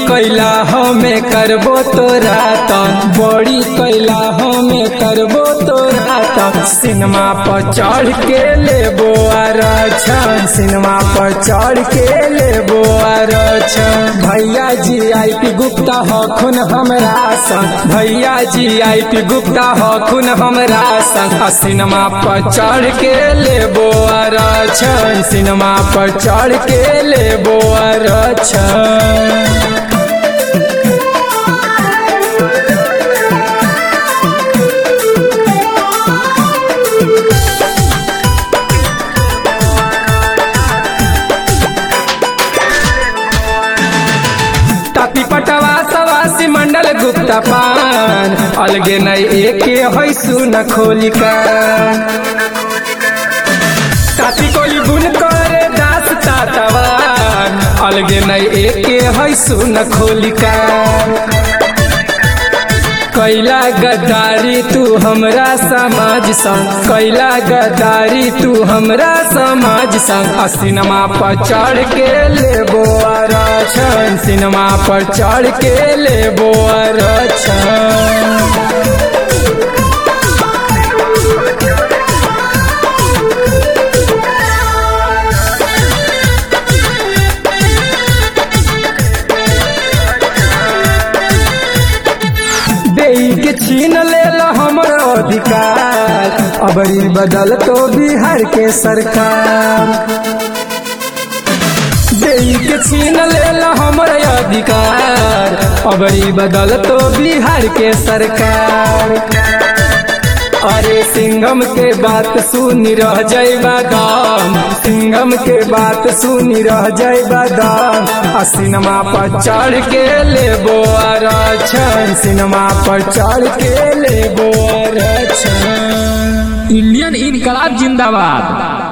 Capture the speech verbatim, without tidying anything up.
कैला हमें करबो तोरा तन बड़ी कैला हमें करबो तोरा तन सिनेमा पर चढ़ के लेबो आरक्षण सिनेमा पर चढ़ के लेबो आरक्षण भैया जी आई पी गुप्ता हखुन हमरा संग भैया जी आई पी गुप्ता हखुन हमरा संग सिनेमा पर चढ़ के लेबो आरक्षण सिनेमा पर चढ़ के लेबो आरक्षण। तापी पटवा सवासी मंडल गुप्ता पान अलगे नहीं एके है सुन खोलिका तापी कोली बुन करे दास तातवान अलगे नहीं एके है सुन खोलिका कैला गद्दारी तू हमरा समाज संग कैला गद्दारी तू हमरा समाज संग सिनेमा पर चढ़ के लेबो आरक्षण सिनेमा पर चढ़ के लेबो आरक्षण। के छीन लेला हमर अधिकार अबरी बदल तो बिहार के सरकार देई के छीन लेला हमर अधिकार अबरी बदल तो बिहार के सरकार अरे सिंघम के बात सुनी रह जाइबा दाम सिंघम के बात सुनी रह जाइबा दाम सिनेमा पर चढ़ के लेबो आरक्षण सिनेमा पर चढ़ के लेबो आरक्षण। इंडियन इनकलाब जिंदाबाद।